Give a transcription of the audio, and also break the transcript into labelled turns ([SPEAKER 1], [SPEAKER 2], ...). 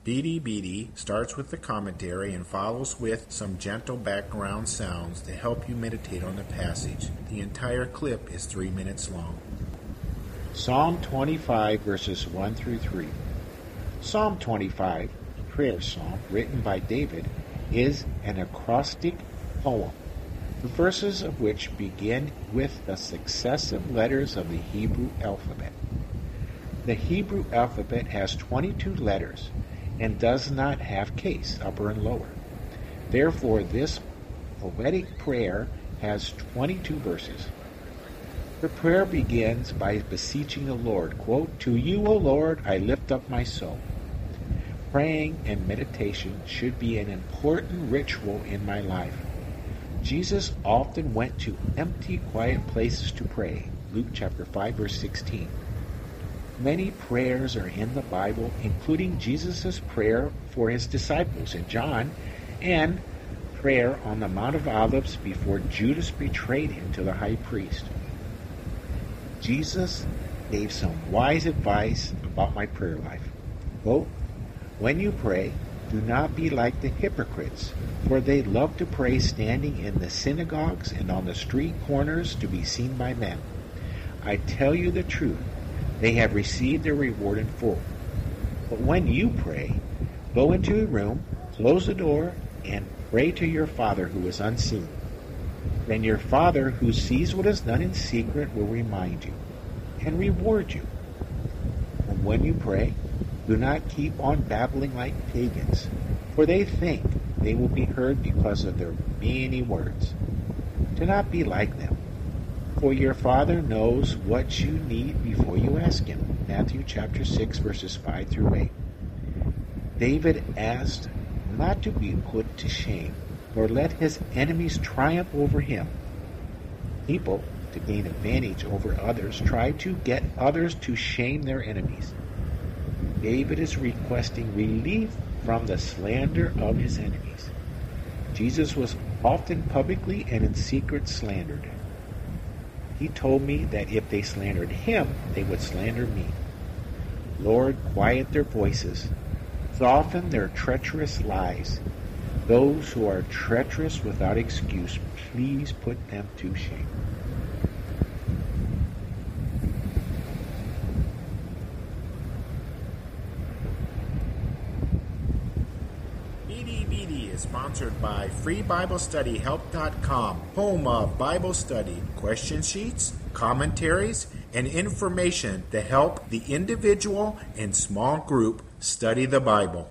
[SPEAKER 1] Beady Beady starts with the commentary and follows with some gentle background sounds to help you meditate on the passage. The entire clip is 3 minutes long.
[SPEAKER 2] Psalm 25, verses 1 through 3. Psalm 25, a prayer psalm written by David, is an acrostic poem, the verses of which begin with the successive letters of the Hebrew alphabet. The Hebrew alphabet has 22 letters and does not have case, upper and lower. Therefore, this poetic prayer has 22 verses. The prayer begins by beseeching the Lord, quote, "To you, O Lord, I lift up my soul." Praying and meditation should be an important ritual in my life. Jesus often went to empty, quiet places to pray. Luke chapter 5, verse 16. Many prayers are in the Bible, including Jesus' prayer for his disciples in John and prayer on the Mount of Olives before Judas betrayed him to the high priest. Jesus gave some wise advice about my prayer life. Quote, "When you pray, do not be like the hypocrites, for they love to pray standing in the synagogues and on the street corners to be seen by men. I tell you the truth, they have received their reward in full. But when you pray, go into a room, close the door, and pray to your Father who is unseen. Then your Father who sees what is done in secret will remind you and reward you. And when you pray, do not keep on babbling like pagans, for they think they will be heard because of their many words. Do not be like them, for your Father knows what you need before you ask him." Matthew chapter 6, verses 5 through 8. David asked not to be put to shame, nor let his enemies triumph over him. People, to gain advantage over others, try to get others to shame their enemies. David is requesting relief from the slander of his enemies. Jesus was often publicly and in secret slandered. He told me that if they slandered him, they would slander me. Lord, quiet their voices, soften their treacherous lies. Those who are treacherous without excuse, please put them to shame.
[SPEAKER 1] Beady Beady is sponsored by FreeBibleStudyHelp.com, home of Bible study, question sheets, commentaries, and information to help the individual and small group study the Bible.